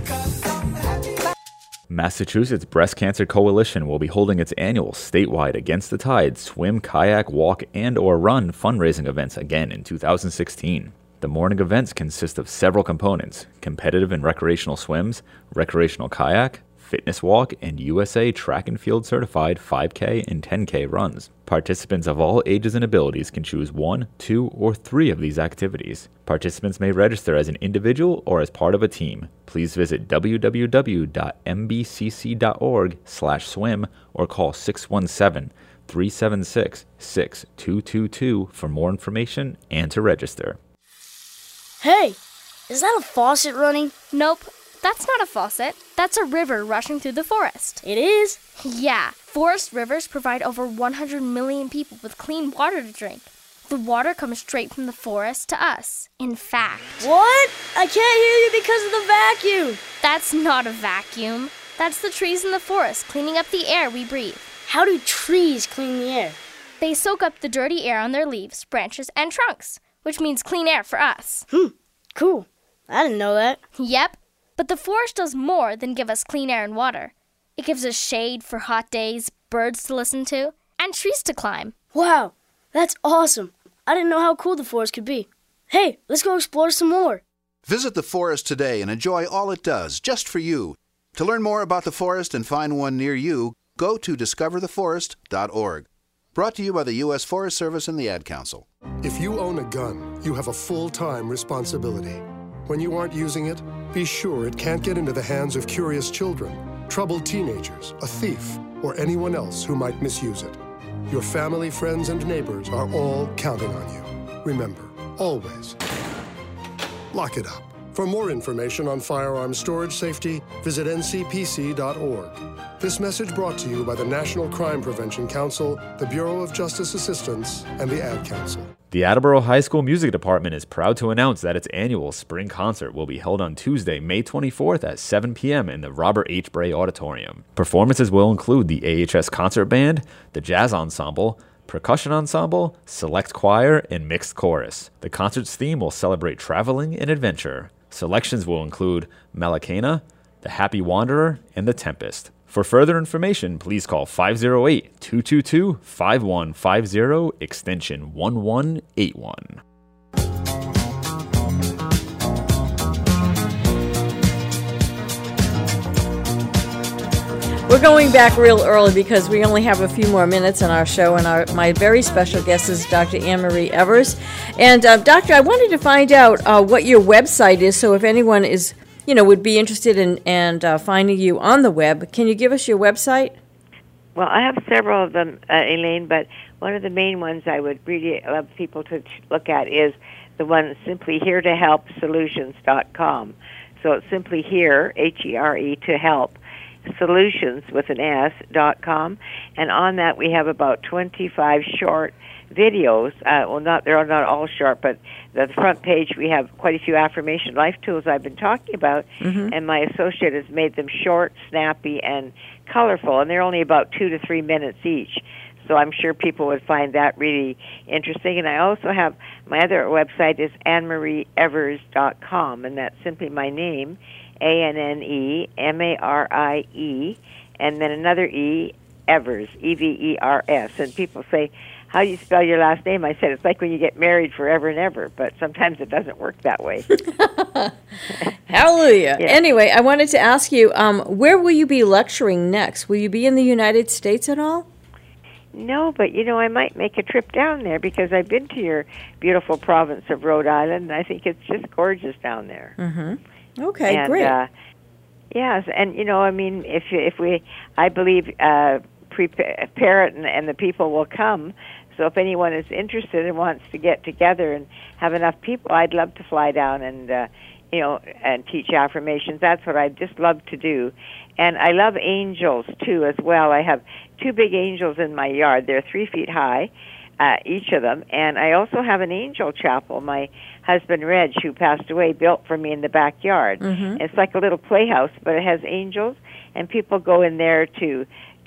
Massachusetts Breast Cancer Coalition will be holding its annual statewide Against the Tide swim, kayak, walk, and/or run fundraising events again in 2016. The morning events consist of several components: competitive and recreational swims, recreational kayak, fitness walk, and USA Track and Field certified 5K and 10K runs. Participants of all ages and abilities can choose 1, 2, or 3 of these activities. Participants may register as an individual or as part of a team. Please visit www.mbcc.org/swim or call 617-376-6222 for more information and to register. Hey, is that a faucet running? Nope, that's not a faucet. That's a river rushing through the forest. It is? Yeah, forest rivers provide over 100 million people with clean water to drink. The water comes straight from the forest to us. In fact... What? I can't hear you because of the vacuum. That's not a vacuum. That's the trees in the forest cleaning up the air we breathe. How do trees clean the air? They soak up the dirty air on their leaves, branches, and trunks, which means clean air for us. Cool. I didn't know that. Yep. But the forest does more than give us clean air and water. It gives us shade for hot days, birds to listen to, and trees to climb. Wow, that's awesome. I didn't know how cool the forest could be. Hey, let's go explore some more. Visit the forest today and enjoy all it does, just for you. To learn more about the forest and find one near you, go to discovertheforest.org. Brought to you by the U.S. Forest Service and the Ad Council. If you own a gun, you have a full-time responsibility. When you aren't using it, be sure it can't get into the hands of curious children, troubled teenagers, a thief, or anyone else who might misuse it. Your family, friends, and neighbors are all counting on you. Remember, always, lock it up. For more information on firearm storage safety, visit ncpc.org. This message brought to you by the National Crime Prevention Council, the Bureau of Justice Assistance, and the Ad Council. The Attleboro High School Music Department is proud to announce that its annual spring concert will be held on Tuesday, May 24th at 7 p.m. in the Robert H. Bray Auditorium. Performances will include the AHS Concert Band, the Jazz Ensemble, Percussion Ensemble, Select Choir, and Mixed Chorus. The concert's theme will celebrate traveling and adventure. Selections will include Malakena, The Happy Wanderer, and The Tempest. For further information, please call 508-222-5150, extension 1181. We're going back real early because we only have a few more minutes in our show, and my very special guest is Dr. Anne-Marie Evers. And Doctor, I wanted to find out what your website is, so if anyone is, would be interested in finding you on the web, can you give us your website? Well, I have several of them, Elaine, but one of the main ones I would really love people to look at is the one simply HereToHelpSolutions.com. So it's simply here, H-E-R-E, to help, solutions with an S.com, and on that we have about 25 short videos. They're not all short, but the front page we have quite a few affirmation life tools I've been talking about, and my associate has made them short, snappy, and colorful, and they're only about 2 to 3 minutes each. So I'm sure people would find that really interesting. And I also have, my other website is AnneMarieEvers.com, and that's simply my name, ANNEMARIE, and then another E, Evers, EVERS. And people say, how do you spell your last name? I said, it's like when you get married forever and ever, but sometimes it doesn't work that way. Hallelujah. Yeah. Anyway, I wanted to ask you, where will you be lecturing next? Will you be in the United States at all? No, but, I might make a trip down there because I've been to your beautiful province of Rhode Island, and I think it's just gorgeous down there. Mm-hmm. Okay, and, great. Yes, and I mean, I believe prepare it, and the people will come. So if anyone is interested and wants to get together and have enough people, I'd love to fly down and and teach affirmations. That's what I just love to do. And I love angels too as well. I have 2 big angels in my yard. They're 3 feet high, each of them. And I also have an angel chapel. My husband, Reg, who passed away, built for me in the backyard. Mm-hmm. It's like a little playhouse, but it has angels, and people go in there to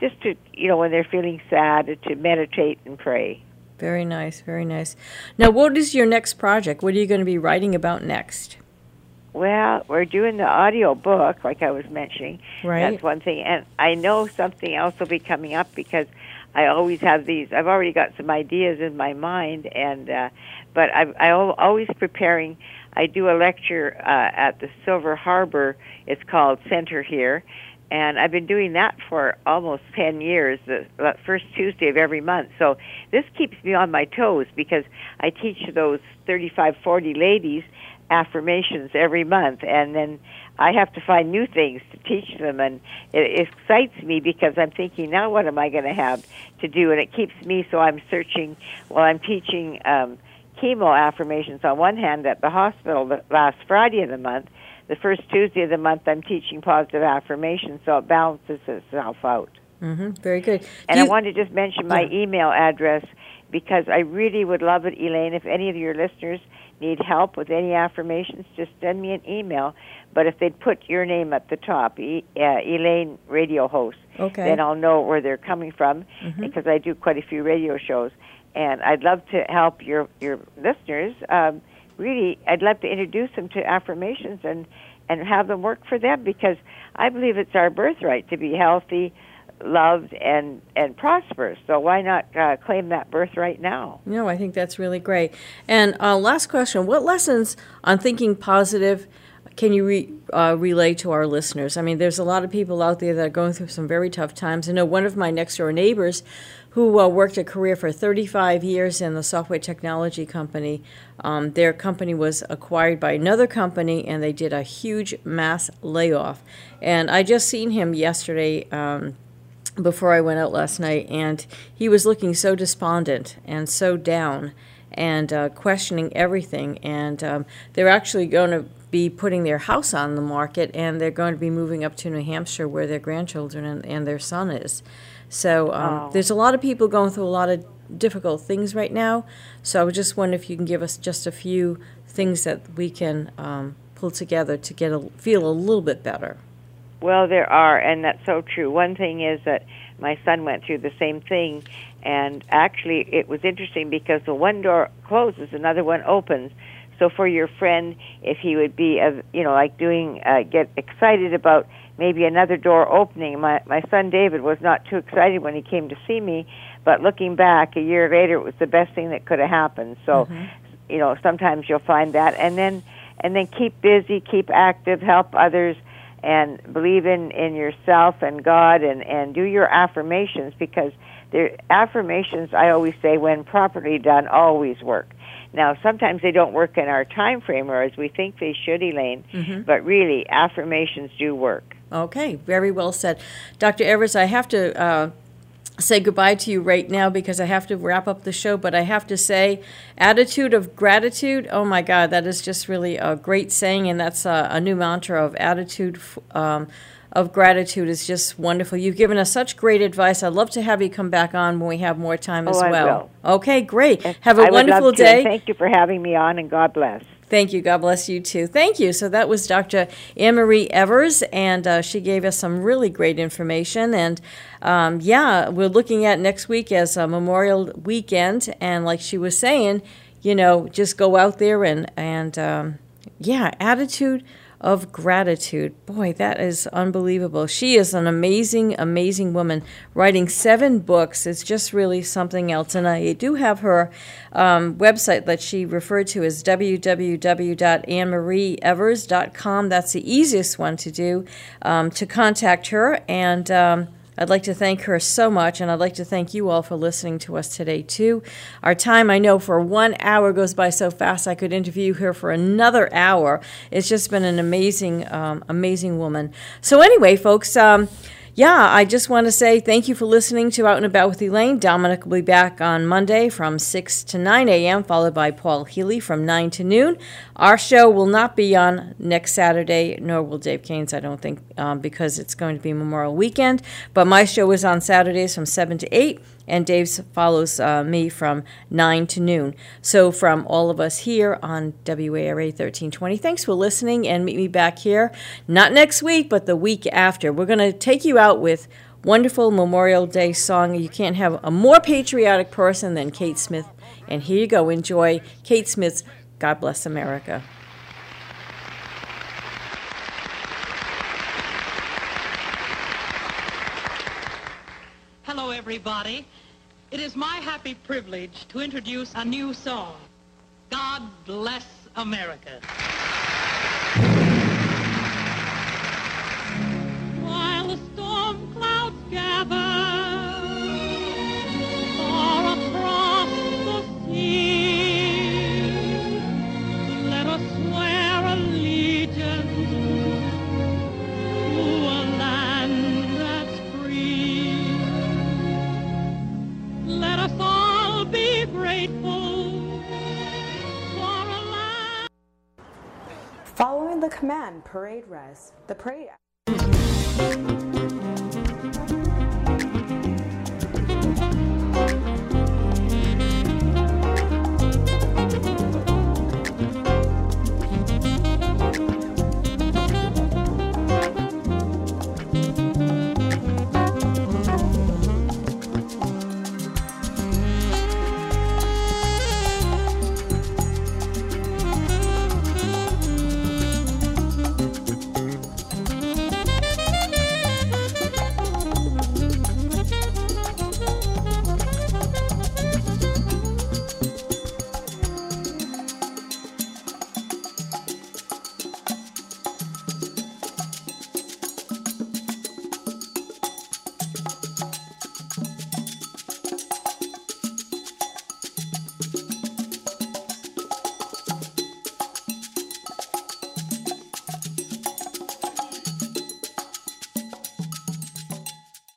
when they're feeling sad, to meditate and pray. Very nice, very nice. Now, what is your next project? What are you going to be writing about next? Well, we're doing the audio book, like I was mentioning. Right. That's one thing. And I know something else will be coming up because I always have these. I've already got some ideas in my mind, and but I'm always preparing. I do a lecture at the Silver Harbor. It's called Center here. And I've been doing that for almost 10 years, the first Tuesday of every month. So this keeps me on my toes because I teach those 35, 40 ladies affirmations every month, and then I have to find new things to teach them, and it excites me because I'm thinking, now what am I going to have to do? And it keeps me, so I'm searching while I'm teaching chemo affirmations on one hand at the hospital the last Friday of the month. The first Tuesday of the month I'm teaching positive affirmations, so it balances itself out. Mm-hmm. Very good. And I want to just mention my email address because I really would love it, Elaine, if any of your listeners need help with any affirmations, just send me an email. But if they'd put your name at the top, Elaine Radio Host, then I'll know where they're coming from because I do quite a few radio shows. And I'd love to help your listeners. Really, I'd love to introduce them to affirmations and have them work for them because I believe it's our birthright to be healthy, loved, and prosperous. So why not claim that birthright now? No, I think that's really great. And last question, what lessons on thinking positive can you relay to our listeners? I mean, there's a lot of people out there that are going through some very tough times. I know one of my next-door neighbors who worked a career for 35 years in the software technology company. Their company was acquired by another company, and they did a huge mass layoff. And I just seen him yesterday before I went out last night, and he was looking so despondent and so down and questioning everything. And they're actually going to be putting their house on the market, and they're going to be moving up to New Hampshire where their grandchildren and their son is. So there's a lot of people going through a lot of difficult things right now. So I was just wondering if you can give us just a few things that we can pull together to feel a little bit better. Well, there are, and that's so true. One thing is that my son went through the same thing, and actually it was interesting because the one door closes, another one opens. So for your friend, if he would be, get excited about maybe another door opening. My son David was not too excited when he came to see me, but looking back a year later, it was the best thing that could have happened. So, sometimes you'll find that, and then keep busy, keep active, help others, and believe in yourself and God, and do your affirmations because affirmations, I always say, when properly done, always work. Now, sometimes they don't work in our time frame or as we think they should, Elaine, but really, affirmations do work. Okay, very well said. Dr. Evers, I have to say goodbye to you right now because I have to wrap up the show, but I have to say, attitude of gratitude, oh my God, that is just really a great saying, and that's a new mantra of attitude of gratitude is just wonderful. You've given us such great advice. I'd love to have you come back on when we have more time as well. I will. Okay, great. Have a wonderful day. Thank you for having me on, and God bless. Thank you. God bless you, too. Thank you. So that was Dr. Anne-Marie Evers, and she gave us some really great information. And, we're looking at next week as a Memorial Weekend. And like she was saying, just go out there and attitude of gratitude. Boy, that is unbelievable. She is an amazing, amazing woman, writing 7 books. It's just really something else. And I do have her website that she referred to as www.annemarieevers.com. That's the easiest one to do, to contact her. And I'd like to thank her so much, and I'd like to thank you all for listening to us today, too. Our time, I know, for 1 hour goes by so fast I could interview her for another hour. It's just been an amazing, amazing woman. So anyway, folks, I just want to say thank you for listening to Out and About with Elaine. Dominic will be back on Monday from 6 to 9 a.m., followed by Paul Healy from 9 to noon. Our show will not be on next Saturday, nor will Dave Kane's, I don't think, because it's going to be Memorial Weekend. But my show is on Saturdays from 7 to 8, and Dave's follows me from 9 to noon. So from all of us here on WARA 1320, thanks for listening, and meet me back here, not next week, but the week after. We're going to take you out with wonderful Memorial Day song. You can't have a more patriotic person than Kate Smith. And here you go. Enjoy Kate Smith's God Bless America. Hello, everybody. It is my happy privilege to introduce a new song, God Bless America. While the storm clouds gather far across the sea, let us swear allegiance to a land that's free. Let us all be grateful for a land. Following the command parade rest, the parade